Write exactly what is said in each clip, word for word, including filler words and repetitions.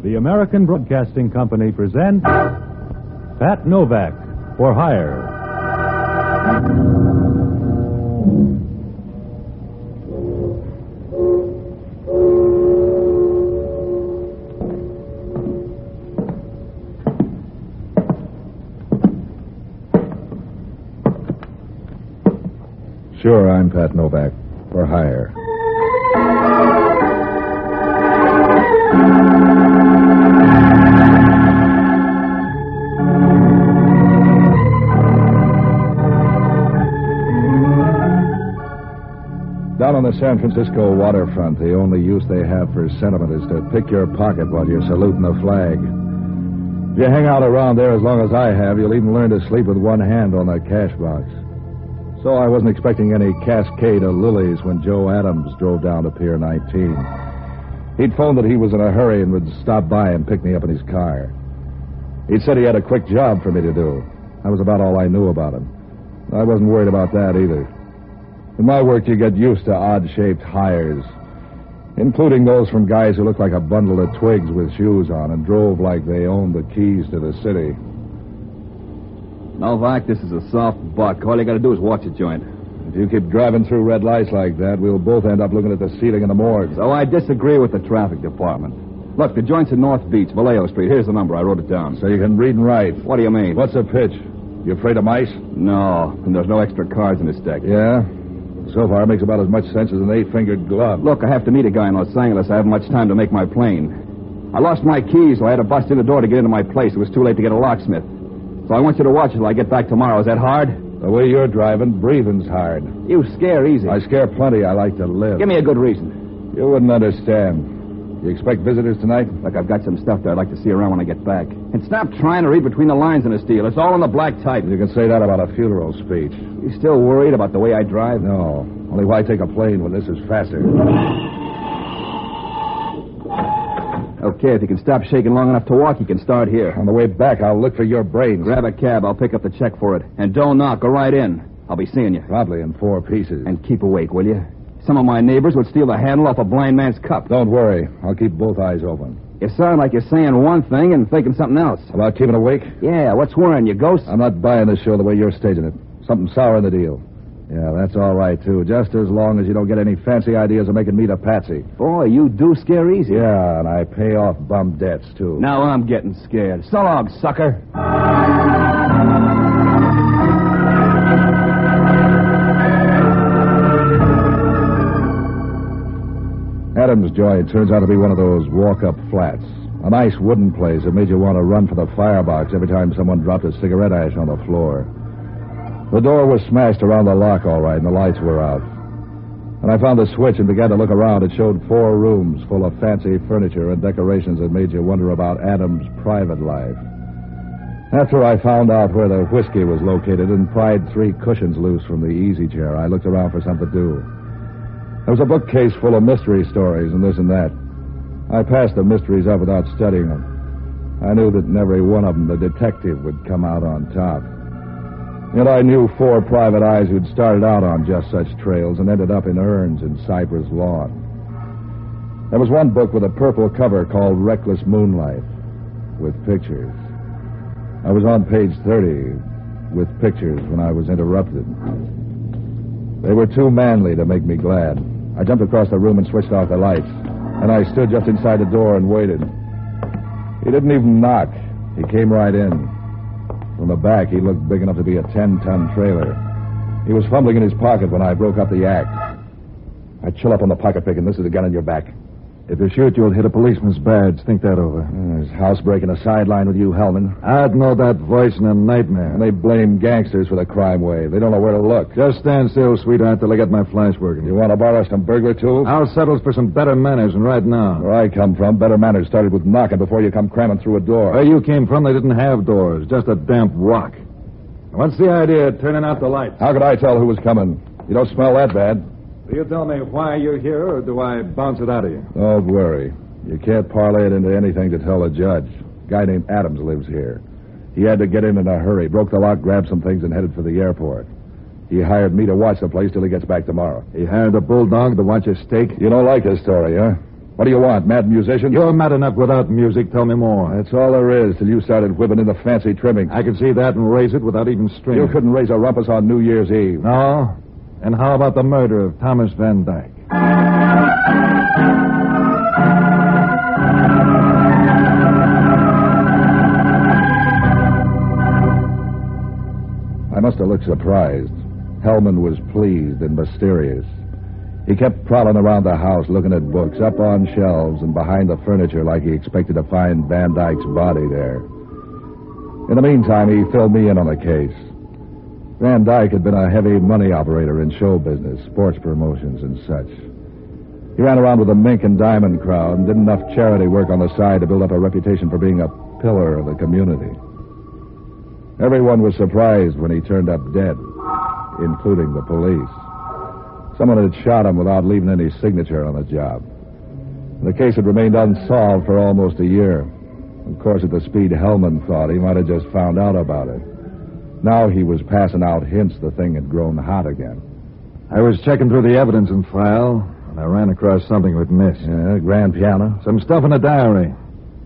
The American Broadcasting Company presents Pat Novak for Hire. Sure, I'm Pat Novak for Hire. Down on the San Francisco waterfront, the only use they have for sentiment is to pick your pocket while you're saluting the flag. If you hang out around there as long as I have, you'll even learn to sleep with one hand on the cash box. So I wasn't expecting any cascade of lilies when Joe Adams drove down to Pier nineteen. He'd phoned that he was in a hurry and would stop by and pick me up in his car. He'd said he had a quick job for me to do. That was about all I knew about him. I wasn't worried about that either. In my work, you get used to odd-shaped hires, including those from guys who looked like a bundle of twigs with shoes on and drove like they owned the keys to the city. Novak, this is a soft buck. All you got to do is watch a joint. If you keep driving through red lights like that, we'll both end up looking at the ceiling in the morgue. So I disagree with the traffic department. Look, the joint's in North Beach, Vallejo Street. Here's the number. I wrote it down. So you can read and write. What do you mean? What's the pitch? You afraid of mice? No, and there's no extra cards in this deck. Yeah? So far, it makes about as much sense as an eight-fingered glove. Look, I have to meet a guy in Los Angeles. I haven't much time to make my plane. I lost my keys, so I had to bust in the door to get into my place. It was too late to get a locksmith. So I want you to watch till I get back tomorrow. Is that hard? The way you're driving, breathing's hard. You scare easy. I scare plenty. I like to live. Give me a good reason. You wouldn't understand. You expect visitors tonight? Look, I've got some stuff that I'd like to see around when I get back. And stop trying to read between the lines in this deal. It's all in the black type. You can say that about a funeral speech. You still worried about the way I drive? No. Only why take a plane when this is faster? Okay, if you can stop shaking long enough to walk, you can start here. On the way back, I'll look for your brains. Grab a cab. I'll pick up the check for it. And don't knock. Go right in. I'll be seeing you. Probably in four pieces. And keep awake, will you? Some of my neighbors would steal the handle off a blind man's cup. Don't worry. I'll keep both eyes open. You sound like you're saying one thing and thinking something else. About keeping awake? Yeah, what's worrying you, ghost? I'm not buying this show the way you're staging it. Something sour in the deal. Yeah, that's all right, too. Just as long as you don't get any fancy ideas of making me the patsy. Boy, you do scare easy. Yeah, and I pay off bum debts, too. Now I'm getting scared. So long, sucker. Adams Joint turns out to be one of those walk-up flats. A nice wooden place that made you want to run for the firebox every time someone dropped a cigarette ash on the floor. The door was smashed around the lock all right, and the lights were out. When I found the switch and began to look around, it showed four rooms full of fancy furniture and decorations that made you wonder about Adams' private life. After I found out where the whiskey was located and pried three cushions loose from the easy chair, I looked around for something to do. There was a bookcase full of mystery stories and this and that. I passed the mysteries up without studying them. I knew that in every one of them the detective would come out on top. Yet I knew four private eyes who'd started out on just such trails and ended up in urns in Cypress Lawn. There was one book with a purple cover called Reckless Moonlight, with pictures. I was on page thirty with pictures when I was interrupted. They were too manly to make me glad. I jumped across the room and switched off the lights, and I stood just inside the door and waited. He didn't even knock. He came right in. From the back, he looked big enough to be a ten-ton trailer. He was fumbling in his pocket when I broke up the act. I chill up on the pocket pick, and this is the gun in your back. If you shoot, you'll hit a policeman's badge. Think that over. There's housebreaking a sideline with you, Hellman. I'd know that voice in a nightmare. And they blame gangsters for the crime wave. They don't know where to look. Just stand still, sweetheart, till I get my flash working. You want to borrow some burglar tools? I'll settle for some better manners, and right now. Where I come from, better manners started with knocking before you come cramming through a door. Where you came from, they didn't have doors. Just a damp rock. What's the idea of turning out the lights? How could I tell who was coming? You don't smell that bad. Do you tell me why you're here, or do I bounce it out of you? Don't worry. You can't parlay it into anything to tell a judge. A guy named Adams lives here. He had to get in in a hurry, broke the lock, grabbed some things, and headed for the airport. He hired me to watch the place till he gets back tomorrow. He hired a bulldog to watch his steak? You don't like his story, huh? What do you want, mad musician? You're mad enough without music. Tell me more. That's all there is till you started whipping in the fancy trimming. I could see that and raise it without even stringing. You couldn't raise a rumpus on New Year's Eve. No? And how about the murder of Thomas Van Dyke? I must have looked surprised. Hellman was pleased and mysterious. He kept prowling around the house looking at books, up on shelves and behind the furniture like he expected to find Van Dyke's body there. In the meantime, he filled me in on the case. Van Dyke had been a heavy money operator in show business, sports promotions and such. He ran around with the mink and diamond crowd and did enough charity work on the side to build up a reputation for being a pillar of the community. Everyone was surprised when he turned up dead, including the police. Someone had shot him without leaving any signature on the job. The case had remained unsolved for almost a year. Of course, at the speed Hellman thought, he might have just found out about it. Now he was passing out hints the thing had grown hot again. I was checking through the evidence and file, and I ran across something with Miss. Yeah, grand piano. Some stuff in a diary.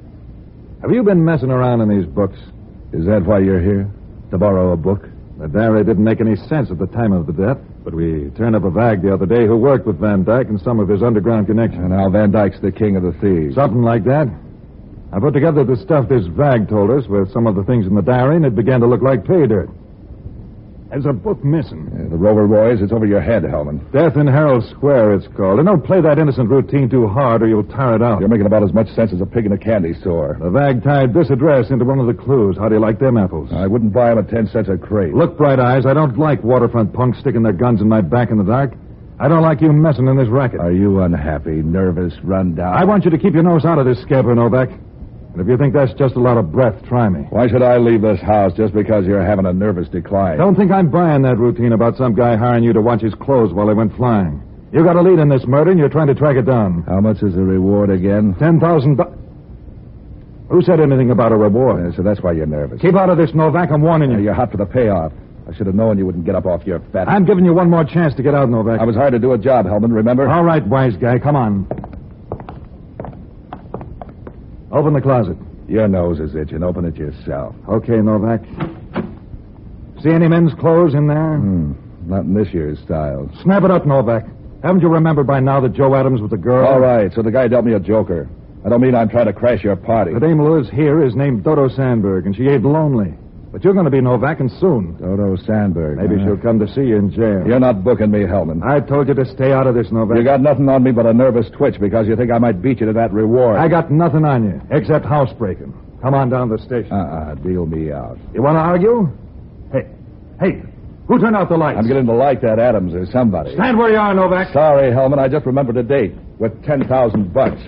Have you been messing around in these books? Is that why you're here? To borrow a book? The diary didn't make any sense at the time of the death, but we turned up a vag the other day who worked with Van Dyke and some of his underground connections. And now Van Dyke's the king of the thieves. Something like that. I put together the stuff this vag told us with some of the things in the diary, and it began to look like pay dirt. There's a book missing. Yeah, the Rover Boys, it's over your head, Hellman. Death in Herald Square, it's called. And don't play that innocent routine too hard or you'll tire it out. You're making about as much sense as a pig in a candy store. The vag tied this address into one of the clues. How do you like them apples? I wouldn't buy them at ten cents a crate. Look, Bright Eyes, I don't like waterfront punks sticking their guns in my back in the dark. I don't like you messing in this racket. Are you unhappy, nervous, run down? I want you to keep your nose out of this, Scabber Novak. And if you think that's just a lot of breath, try me. Why should I leave this house just because you're having a nervous decline? Don't think I'm buying that routine about some guy hiring you to watch his clothes while they went flying. You got a lead in this murder, and you're trying to track it down. How much is the reward again? Ten thousand dollars. Who said anything about a reward? Yeah, so that's why you're nervous. Keep out of this, Novak. I'm warning you. Yeah, you're hot for the payoff. I should have known you wouldn't get up off your fat... I'm giving you one more chance to get out, Novak. I was hired to do a job, Hellman, remember? All right, wise guy. Come on. Open the closet. Your nose is itching. Open it yourself. Okay, Novak. See any men's clothes in there? Hmm. Not in this year's style. Snap it up, Novak. Haven't you remembered by now that Joe Adams was the girl? All right, so the guy dealt me a joker. I don't mean I'm trying to crash your party. The dame who lives here is named Dodo Sandberg, and she ain't lonely. But you're going to be Novak, and soon. Dodo Sandberg. Maybe huh? she'll come to see you in jail. You're not booking me, Hellman. I told you to stay out of this, Novak. You got nothing on me but a nervous twitch because you think I might beat you to that reward. I got nothing on you, except housebreaking. Come on down to the station. Uh-uh, deal me out. You want to argue? Hey, hey, who turned out the lights? I'm beginning to like that Adams or somebody. Stand where you are, Novak. Sorry, Hellman, I just remembered a date with ten thousand bucks.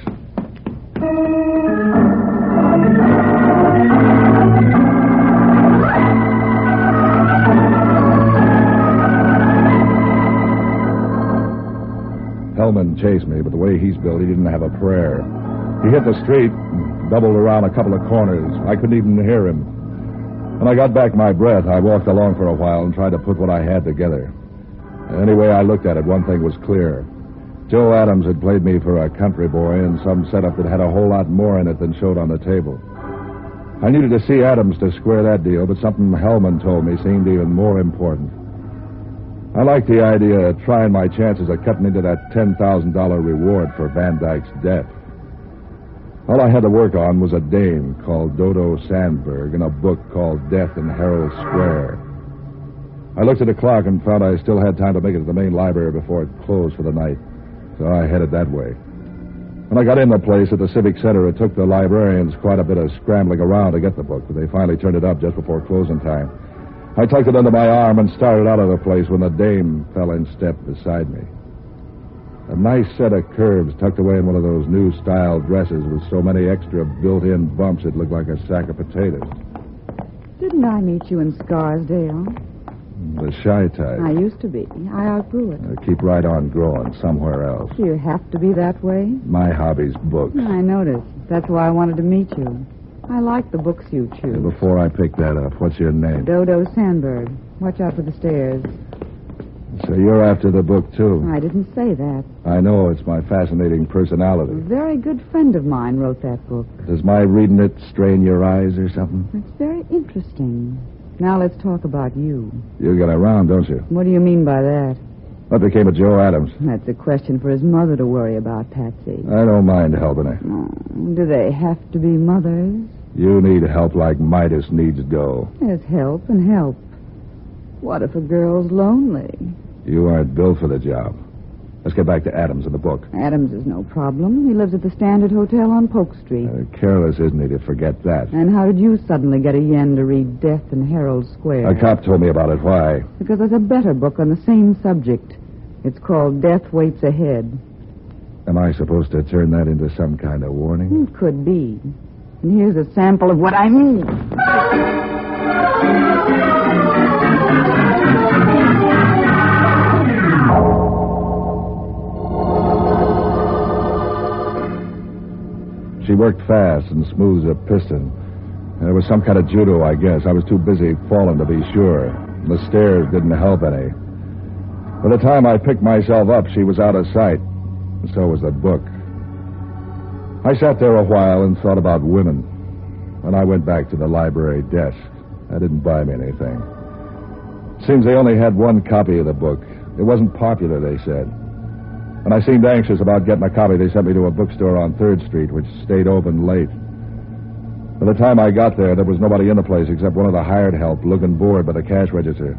Hellman chased me, but the way he's built, he didn't have a prayer. He hit the street, doubled around a couple of corners. I couldn't even hear him. When I got back my breath, I walked along for a while and tried to put what I had together. Any way I looked at it, one thing was clear. Joe Adams had played me for a country boy in some setup that had a whole lot more in it than showed on the table. I needed to see Adams to square that deal, but something Hellman told me seemed even more important. I liked the idea of trying my chances of cutting into that ten thousand dollars reward for Van Dyke's death. All I had to work on was a dame called Dodo Sandberg and a book called Death in Herald Square. I looked at the clock and found I still had time to make it to the main library before it closed for the night, so I headed that way. When I got in the place at the Civic Center, it took the librarians quite a bit of scrambling around to get the book, but they finally turned it up just before closing time. I tucked it under my arm and started out of the place when the dame fell in step beside me. A nice set of curves tucked away in one of those new-style dresses with so many extra built-in bumps it looked like a sack of potatoes. Didn't I meet you in Scarsdale? The shy type. I used to be. I outgrew it. Uh, keep right on growing somewhere else. Do you have to be that way? My hobby's books. I noticed. That's why I wanted to meet you. I like the books you choose. Hey, before I pick that up, what's your name? Dodo Sandberg. Watch out for the stairs. So you're after the book, too. I didn't say that. I know it's my fascinating personality. A very good friend of mine wrote that book. Does my reading it strain your eyes or something? It's very interesting. Now let's talk about you. You get around, don't you? What do you mean by that? What became of Joe Adams? That's a question for his mother to worry about, Patsy. I don't mind helping her. Oh, do they have to be mothers? You need help like Midas needs dough. There's help and help. What if a girl's lonely? You aren't built for the job. Let's get back to Adams and the book. Adams is no problem. He lives at the Standard Hotel on Polk Street. Uh, careless, isn't he, to forget that? And how did you suddenly get a yen to read Death in Herald Square? A cop told me about it. Why? Because there's a better book on the same subject. It's called Death Waits Ahead. Am I supposed to turn that into some kind of warning? It could be. And here's a sample of what I mean. She worked fast and smooth as a piston. There was some kind of judo, I guess. I was too busy falling to be sure. The stairs didn't help any. By the time I picked myself up, she was out of sight. And so was the book. I sat there a while and thought about women. When I went back to the library desk, I didn't buy me anything. Seems they only had one copy of the book. It wasn't popular, they said. When I seemed anxious about getting a copy, they sent me to a bookstore on third Street, which stayed open late. By the time I got there, there was nobody in the place except one of the hired help looking bored by the cash register.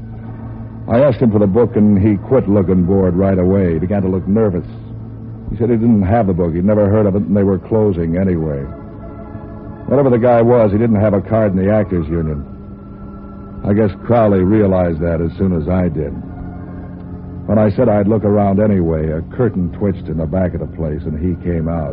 I asked him for the book, and he quit looking bored right away. He began to look nervous. He said he didn't have the book. He'd never heard of it, and they were closing anyway. Whatever the guy was, he didn't have a card in the Actors Union. I guess Crowley realized that as soon as I did. When I said I'd look around anyway, a curtain twitched in the back of the place, and he came out.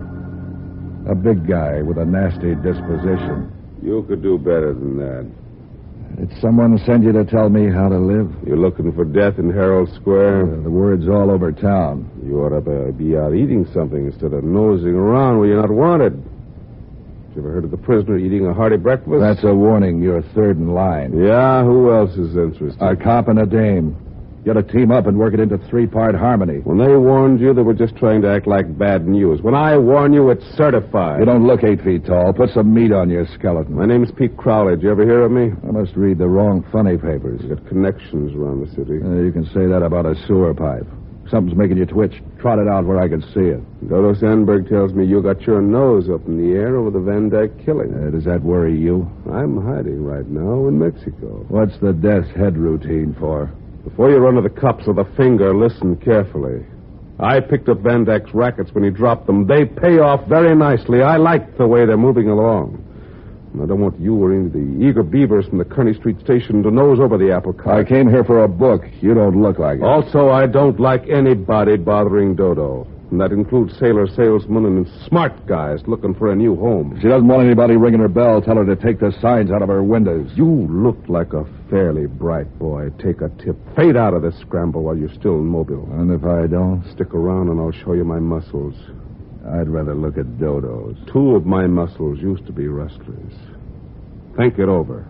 A big guy with a nasty disposition. You could do better than that. Did someone send you to tell me how to live? You're looking for death in Herald Square? Uh, the word's all over town. You ought to be out eating something instead of nosing around where you're not wanted. You ever heard of the prisoner eating a hearty breakfast? That's a warning. You're third in line. Yeah? Who else is interested? A cop and a dame. You ought to team up and work it into three-part harmony. When they warned you, they were just trying to act like bad news. When I warn you, it's certified. You don't look eight feet tall. Put some meat on your skeleton. My name's Pete Crowley. Did you ever hear of me? I must read the wrong funny papers. You got connections around the city. Uh, you can say that about a sewer pipe. Something's making you twitch. Trot it out where I can see it. Dodo Sandberg tells me you got your nose up in the air over the Van Dyke killing. Uh, does that worry you? I'm hiding right now in Mexico. What's the death's head routine for? Before you run to the cops with a finger, listen carefully. I picked up Van Dyke's rackets when he dropped them. They pay off very nicely. I like the way they're moving along. And I don't want you or any of the eager beavers from the Kearney Street station to nose over the apple cart. I came here for a book. You don't look like it. Also, I don't like anybody bothering Dodo. And that includes sailor salesmen and smart guys looking for a new home. If she doesn't want anybody ringing her bell, tell her to take the signs out of her windows. You look like a fairly bright boy. Take a tip. Fade out of this scramble while you're still in Mobile. And if I don't? Stick around and I'll show you my muscles. I'd rather look at Dodo's. Two of my muscles used to be rustlers. Think it over.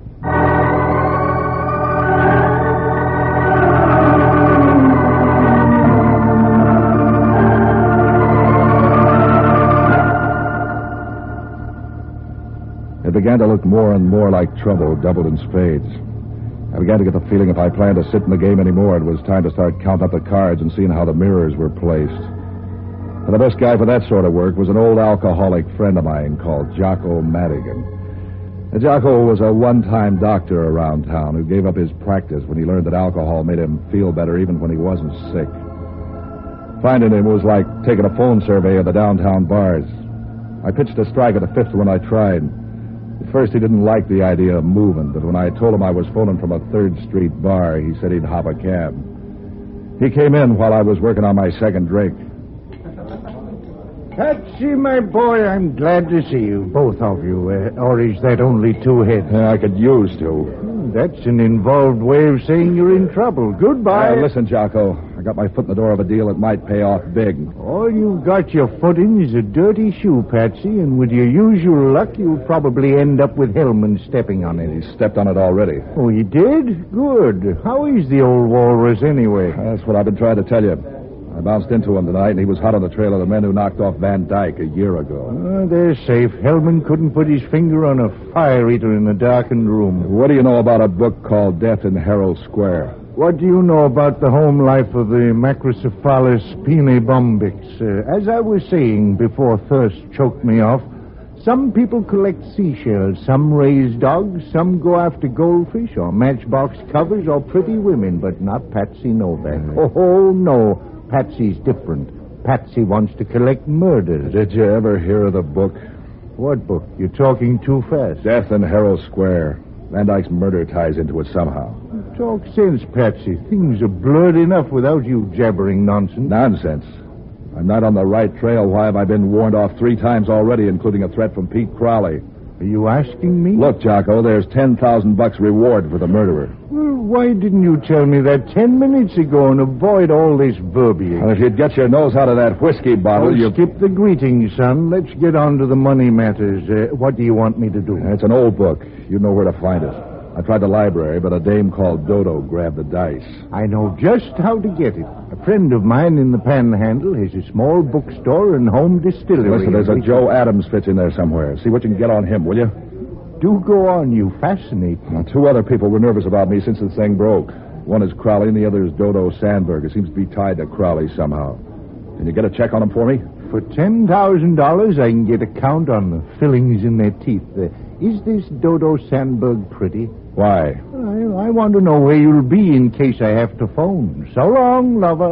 It began to look more and more like trouble doubled in spades. I began to get the feeling if I planned to sit in the game anymore, it was time to start counting up the cards and seeing how the mirrors were placed. And the best guy for that sort of work was an old alcoholic friend of mine called Jocko Madigan. Now, Jocko was a one-time doctor around town who gave up his practice when he learned that alcohol made him feel better even when he wasn't sick. Finding him was like taking a phone survey of the downtown bars. I pitched a strike at the fifth one I tried. At first, he didn't like the idea of moving, but when I told him I was phoning from a third Street bar, he said he'd hop a cab. He came in while I was working on my second drink. Patsy, my boy, I'm glad to see you, both of you. Uh, or is that only two heads? Uh, I could use to. Hmm, that's an involved way of saying you're in trouble. Goodbye. Uh, listen, Jocko. I got my foot in the door of a deal that might pay off big. All you've got your foot in is a dirty shoe, Patsy, and with your usual luck, you'll probably end up with Hellman stepping on it. He stepped on it already. Oh, he did? Good. How is the old walrus anyway? That's what I've been trying to tell you. I bounced into him tonight, and he was hot on the trail of the men who knocked off Van Dyke a year ago. Uh, they're safe. Hellman couldn't put his finger on a fire eater in a darkened room. What do you know about a book called Death in Herald Square? What do you know about the home life of the Macrocephalus pinebombix? Uh, as I was saying before thirst choked me off, some people collect seashells, some raise dogs, some go after goldfish or matchbox covers or pretty women, but not Patsy Novak. Oh, oh, no. Patsy's different. Patsy wants to collect murders. Did you ever hear of the book? What book? You're talking too fast. Death in Herald Square. Van Dyke's murder ties into it somehow. Talk sense, Patsy. Things are blurred enough without you jabbering nonsense. Nonsense. I'm not on the right trail. Why have I been warned off three times already, including a threat from Pete Crowley? Are you asking me? Look, Jocko, there's ten thousand bucks reward for the murderer. Well, why didn't you tell me that ten minutes ago and avoid all this verbiage? Well, if you'd get your nose out of that whiskey bottle, oh, you... skip the greetings, son. Let's get on to the money matters. Uh, what do you want me to do? It's an old book. You know where to find it. I tried the library, but a dame called Dodo grabbed the dice. I know just how to get it. A friend of mine in the Panhandle has a small bookstore and home distillery. Listen, there's a Joe Adams fits in there somewhere. See what you can get on him, will you? Do go on. You fascinate me. Well, two other people were nervous about me since the thing broke. One is Crowley and the other is Dodo Sandberg. It seems to be tied to Crowley somehow. Can you get a check on him for me? For ten thousand dollars, I can get a count on the fillings in their teeth. Uh, is this Dodo Sandberg pretty? Why? I, I want to know where you'll be in case I have to phone. So long, lover.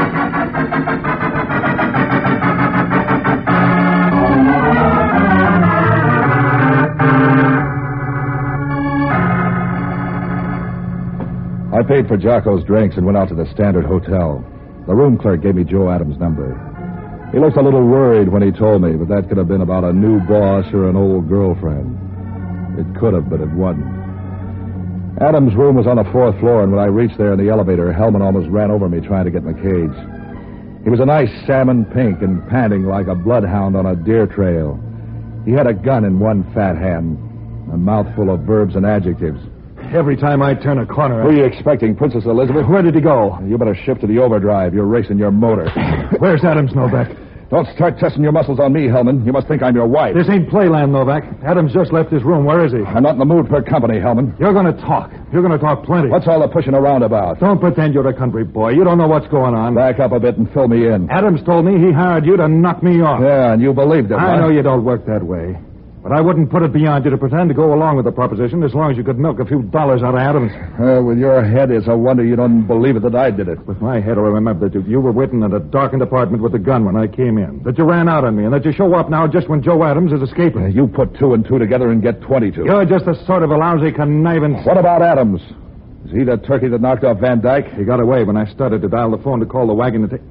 I paid for Jocko's drinks and went out to the Standard Hotel. The room clerk gave me Joe Adams' number. He looked a little worried when he told me, but that could have been about a new boss or an old girlfriend. It could have, but it wasn't. Adams' room was on the fourth floor, and when I reached there in the elevator, Hellman almost ran over me trying to get in the cage. He was a nice salmon pink and panting like a bloodhound on a deer trail. He had a gun in one fat hand, a mouthful of verbs and adjectives. Every time I turn a corner... Who are you expecting, Princess Elizabeth? Where did he go? You better shift to the overdrive. You're racing your motor. Where's Adams, Novak? Don't start testing your muscles on me, Hellman. You must think I'm your wife. This ain't playland, Novak. Adams just left his room. Where is he? I'm not in the mood for company, Hellman. You're going to talk. You're going to talk plenty. What's all the pushing around about? Don't pretend you're a country boy. You don't know what's going on. Back up a bit and fill me in. Adams told me he hired you to knock me off. Yeah, and you believed it. I huh? know you don't work that way. But I wouldn't put it beyond you to pretend to go along with the proposition as long as you could milk a few dollars out of Adams. Uh, with your head, it's a wonder you don't believe it that I did it. With my head, I remember that you, you were waiting in a darkened apartment with a gun when I came in. That you ran out on me, and that you show up now just when Joe Adams is escaping. Uh, you put two and two together and get twenty-two. You're just a sort of a lousy conniving... What about Adams? Is he the turkey that knocked off Van Dyke? He got away when I started to dial the phone to call the wagon to take...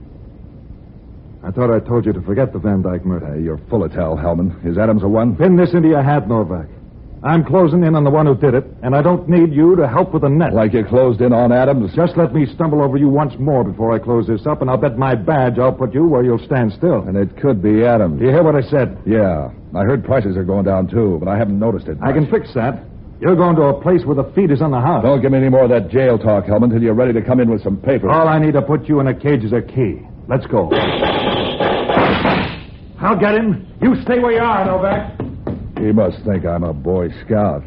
I thought I told you to forget the Van Dyke murder. Uh, you're full of tell, Hellman. Is Adams the one? Pin this into your hat, Novak. I'm closing in on the one who did it, and I don't need you to help with the net. Like you closed in on Adams? Just let me stumble over you once more before I close this up, and I'll bet my badge I'll put you where you'll stand still. And it could be Adams. Do you hear what I said? Yeah. I heard prices are going down, too, but I haven't noticed it much. I can fix that. You're going to a place where the feed is on the house. Don't give me any more of that jail talk, Hellman, until you're ready to come in with some papers. All I need to put you in a cage is a key. Let's go. I'll get him. You stay where you are, Novak. He must think I'm a Boy Scout.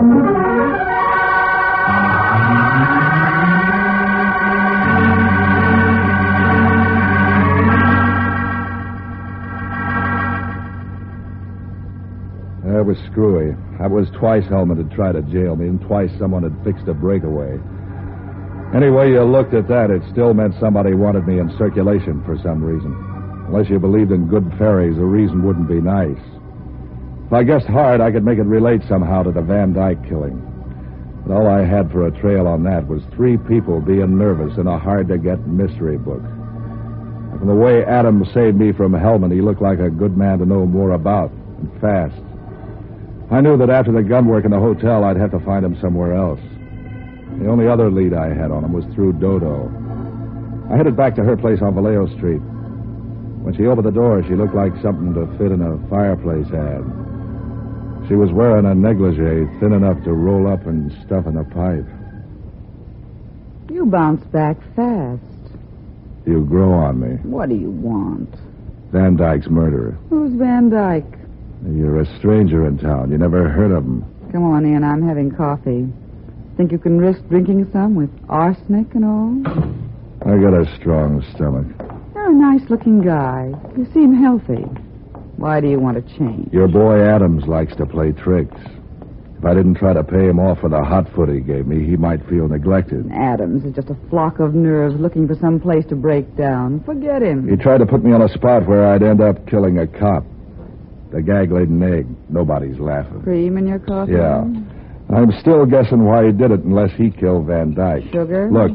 That was screwy. That was twice Hellman had tried to jail me, and twice someone had fixed a breakaway. Any way you looked at that, it still meant somebody wanted me in circulation for some reason. Unless you believed in good fairies, the reason wouldn't be nice. If I guessed hard, I could make it relate somehow to the Van Dyke killing. But all I had for a trail on that was three people being nervous in a hard-to-get mystery book. From the way Adams saved me from Hellman, he looked like a good man to know more about, and fast. I knew that after the gun work in the hotel, I'd have to find him somewhere else. The only other lead I had on him was through Dodo. I headed back to her place on Vallejo Street. When she opened the door, she looked like something to fit in a fireplace ad. She was wearing a negligee thin enough to roll up and stuff in a pipe. You bounced back fast. You grow on me. What do you want? Van Dyke's murderer. Who's Van Dyke? You're a stranger in town. You never heard of him. Come on in. I'm having coffee. Think you can risk drinking some with arsenic and all? I got a strong stomach. You're a nice-looking guy. You seem healthy. Why do you want to change? Your boy Adams likes to play tricks. If I didn't try to pay him off for the hot foot he gave me, he might feel neglected. Adams is just a flock of nerves looking for some place to break down. Forget him. He tried to put me on a spot where I'd end up killing a cop. The gag laid an egg. Nobody's laughing. Cream in your coffee? Yeah. I'm still guessing why he did it unless he killed Van Dyke. Sugar? Look,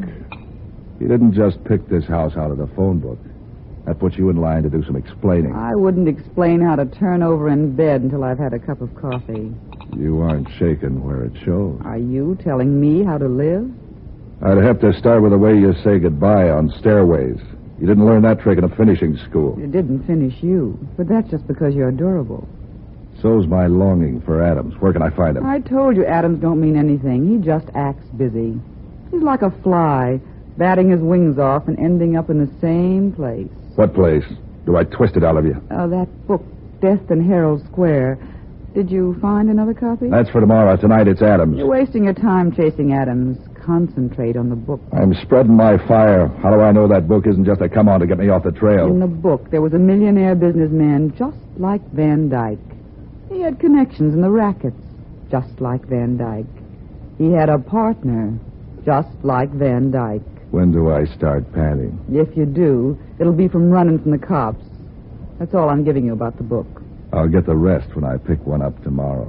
he didn't just pick this house out of the phone book. That puts you in line to do some explaining. I wouldn't explain how to turn over in bed until I've had a cup of coffee. You aren't shaking where it shows. Are you telling me how to live? I'd have to start with the way you say goodbye on stairways. You didn't learn that trick in a finishing school. It didn't finish you, but that's just because you're durable. So's my longing for Adams. Where can I find him? I told you Adams don't mean anything. He just acts busy. He's like a fly, batting his wings off and ending up in the same place. What place? Do I twist it out of you? Oh, that book, Death in Herald Square. Did you find another copy? That's for tomorrow. Tonight it's Adams. You're wasting your time chasing Adams. Concentrate on the book. I'm spreading my fire. How do I know that book isn't just a come-on to get me off the trail? In the book, there was a millionaire businessman just like Van Dyke. He had connections in the rackets, just like Van Dyke. He had a partner, just like Van Dyke. When do I start panting? If you do, it'll be from running from the cops. That's all I'm giving you about the book. I'll get the rest when I pick one up tomorrow.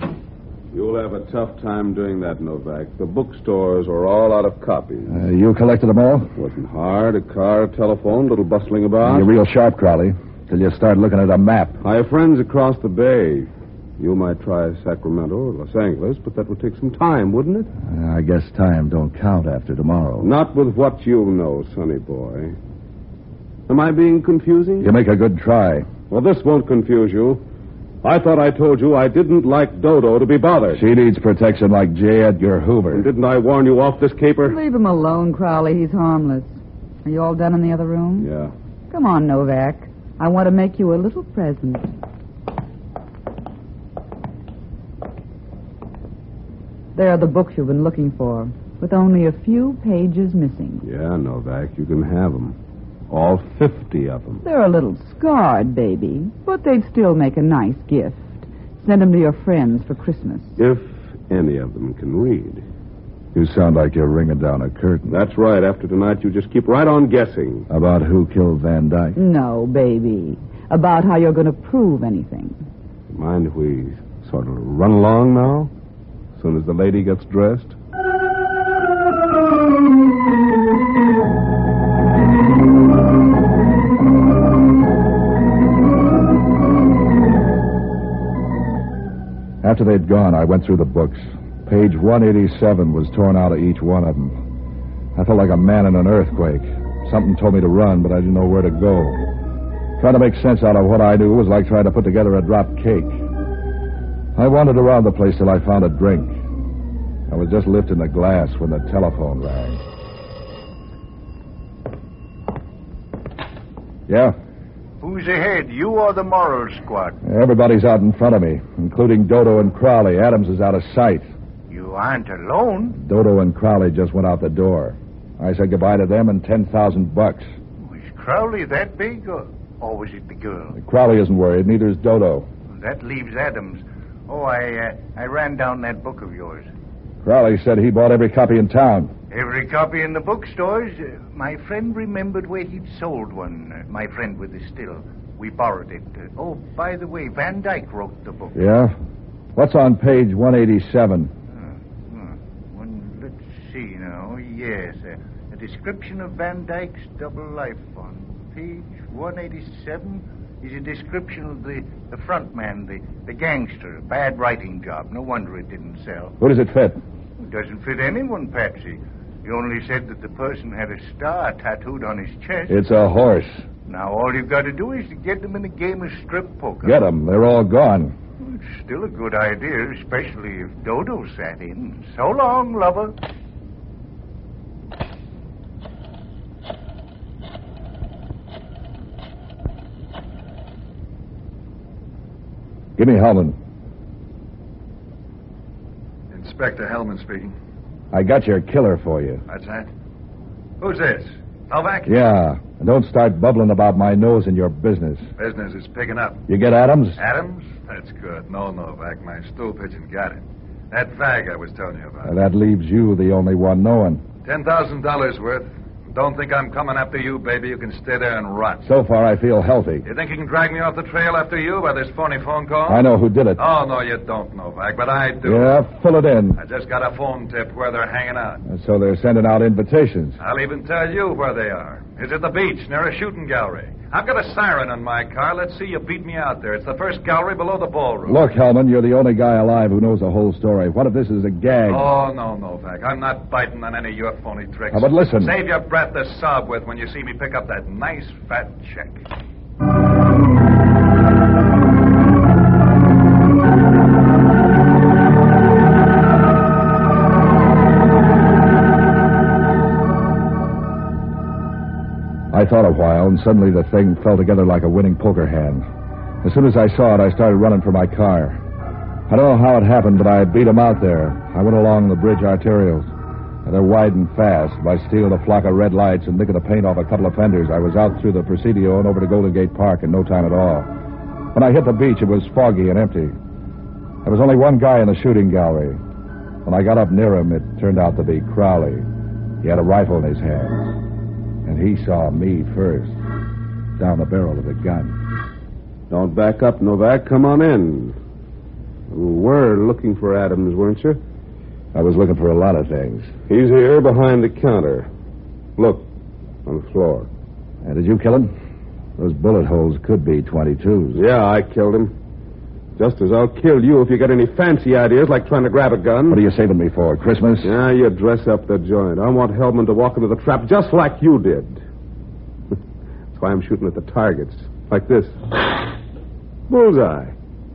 You'll have a tough time doing that, Novak. The bookstores are all out of copies. Uh, you collected them all? Wasn't hard. A car, a telephone, little bustling about. You're real sharp, Crowley, till you start looking at a map. I have friends across the bay. You might try Sacramento or Los Angeles, but that would take some time, wouldn't it? Uh, I guess time don't count after tomorrow. Not with what you know, sonny boy. Am I being confusing? You make a good try. Well, this won't confuse you. I thought I told you I didn't like Dodo to be bothered. She needs protection like J. Edgar Hoover. And didn't I warn you off this caper? Leave him alone, Crowley. He's harmless. Are you all done in the other room? Yeah. Come on, Novak. I want to make you a little present. There are the books you've been looking for, with only a few pages missing. Yeah, Novak, you can have them. All fifty of them. They're a little scarred, baby, but they'd still make a nice gift. Send them to your friends for Christmas. If any of them can read. You sound like you're ringing down a curtain. That's right. After tonight, you just keep right on guessing. About who killed Van Dyke? No, baby. About how you're going to prove anything. Mind if we sort of run along now? As soon as the lady gets dressed? After they'd gone, I went through the books. Page one eighty-seven was torn out of each one of them. I felt like a man in an earthquake. Something told me to run, but I didn't know where to go. Trying to make sense out of what I knew was like trying to put together a drop cake. I wandered around the place till I found a drink. I was just lifting the glass when the telephone rang. Yeah? Who's ahead, you or the moral squad? Everybody's out in front of me, including Dodo and Crowley. Adams is out of sight. You aren't alone. Dodo and Crowley just went out the door. I said goodbye to them and ten thousand bucks. Was Crowley that big, or, or was it the girl? Crowley isn't worried, neither is Dodo. That leaves Adams. Oh, I uh, I ran down that book of yours. Crowley said he bought every copy in town. Every copy in the bookstores. Uh, my friend remembered where he'd sold one. Uh, my friend with the still. We borrowed it. Uh, oh, by the way, Van Dyke wrote the book. Yeah? What's on page one eighty-seven? Uh, uh, one, let's see now. Yes, uh, a description of Van Dyke's double life on page one eighty-seven is a description of the, the front man, the, the gangster. A bad writing job. No wonder it didn't sell. Who does it fit? It doesn't fit anyone, Patsy. You only said that the person had a star tattooed on his chest. It's a horse. Now all you've got to do is to get them in a game of strip poker. Get them. They're all gone. It's still a good idea, especially if Dodo sat in. So long, lover. Give me Hellman. Inspector Hellman speaking. I got your killer for you. That's that. Who's this? Novak? Yeah. And don't start bubbling about my nose in your business. Business is picking up. You get Adams? Adams? That's good. No, Novak. My stool pigeon got it. That fag I was telling you about. Uh, that leaves you the only one knowing. Ten thousand dollars worth. Don't think I'm coming after you, baby. You can stay there and rot. So far, I feel healthy. You think you can drag me off the trail after you by this phony phone call? I know who did it. Oh, no, you don't, Novak, but I do. Yeah, fill it in. I just got a phone tip where they're hanging out. So they're sending out invitations. I'll even tell you where they are. It's at the beach near a shooting gallery. I've got a siren on my car. Let's see you beat me out there. It's the first gallery below the ballroom. Look, Hellman, you're the only guy alive who knows the whole story. What if this is a gag? Oh, no, Novak. I'm not biting on any of your phony tricks. Oh, but listen. Save your breath to sob with when you see me pick up that nice fat check. I thought a while, and suddenly the thing fell together like a winning poker hand. As soon as I saw it, I started running for my car. I don't know how it happened, but I beat him out there. I went along the bridge arterials. And they're wide and fast. By stealing a flock of red lights and licking the paint off a couple of fenders, I was out through the Presidio and over to Golden Gate Park in no time at all. When I hit the beach, it was foggy and empty. There was only one guy in the shooting gallery. When I got up near him, it turned out to be Crowley. He had a rifle in his hands. And he saw me first, down the barrel of the gun. Don't back up, Novak. Come on in. You were looking for Adams, weren't you? I was looking for a lot of things. He's here behind the counter. Look, on the floor. And did you kill him? Those bullet holes could be twenty-twos. Yeah, I killed him. Just as I'll kill you if you get any fancy ideas like trying to grab a gun. What are you saving me for, Christmas? Yeah, you dress up the joint. I want Hellman to walk into the trap just like you did. That's why I'm shooting at the targets. Like this. Bullseye.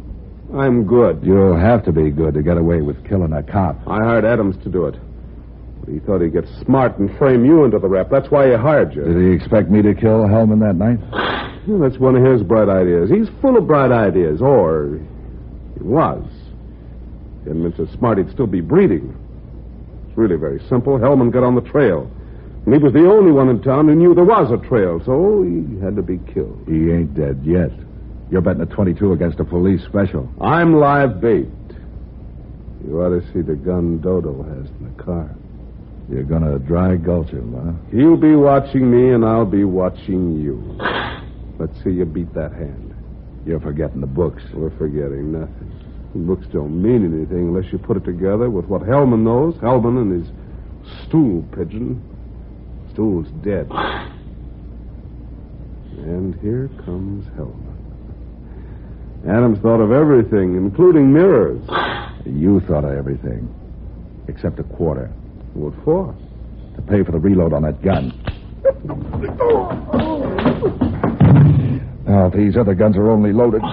I'm good. You'll have to be good to get away with killing a cop. I hired Adams to do it. But he thought he'd get smart and frame you into the rap. That's why he hired you. Did he expect me to kill Hellman that night? Well, that's one of his bright ideas. He's full of bright ideas. Or he was. If he hadn't been so smart, he'd still be breeding. It's really very simple. Hellman got on the trail. And he was the only one in town who knew there was a trail, so he had to be killed. He ain't dead yet. You're betting a twenty-two against a police special. I'm live bait. You ought to see the gun Dodo has in the car. You're gonna dry gulch him, huh? He'll be watching me, and I'll be watching you. Let's see you beat that hand. You're forgetting the books. We're forgetting nothing. The books don't mean anything unless you put it together with what Hellman knows. Hellman and his stool pigeon. Stool's dead. And here comes Hellman. Adams thought of everything, including mirrors. You thought of everything. Except a quarter. What for? To pay for the reload on that gun. Now, these other guns are only loaded.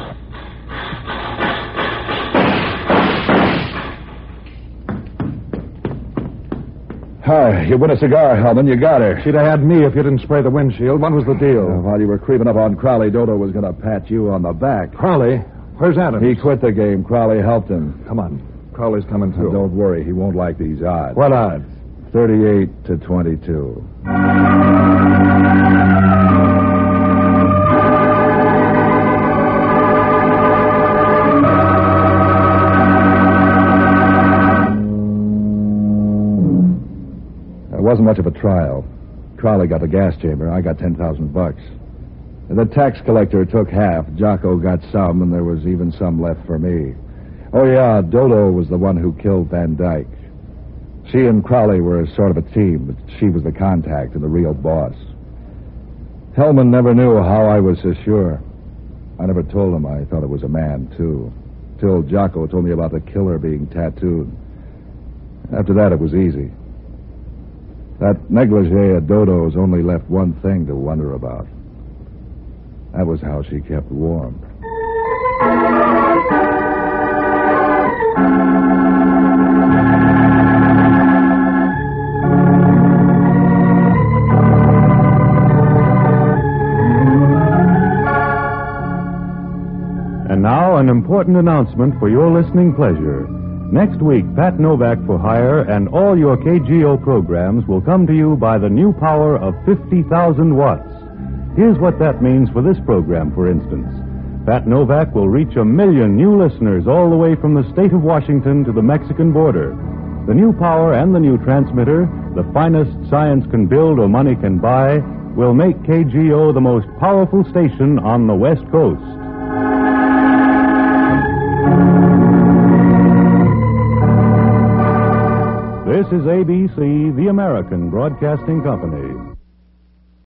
Hi, you win a cigar, Hellman. You got her. She'd have had me if you didn't spray the windshield. What was the deal? Uh, while you were creeping up on Crowley, Dodo was going to pat you on the back. Crowley? Where's Adams? He quit the game. Crowley helped him. Come on. Crowley's coming through. Now, don't worry. He won't like these odds. What odds? thirty-eight to twenty-two. It wasn't much of a trial. Crowley got the gas chamber. I got ten thousand bucks. The tax collector took half. Jocko got some, and there was even some left for me. Oh, yeah, Dodo was the one who killed Van Dyke. She and Crowley were sort of a team, but she was the contact and the real boss. Hellman never knew how I was so sure. I never told him I thought it was a man, too, till Jocko told me about the killer being tattooed. After that, it was easy. That negligee of Dodo's only left one thing to wonder about. That was how she kept warm. And now, an important announcement for your listening pleasure. Next week, Pat Novak for Hire and all your K G O programs will come to you by the new power of fifty thousand watts. Here's what that means for this program, for instance. Pat Novak will reach a million new listeners all the way from the state of Washington to the Mexican border. The new power and the new transmitter, the finest science can build or money can buy, will make K G O the most powerful station on the West Coast. This is A B C, the American Broadcasting Company.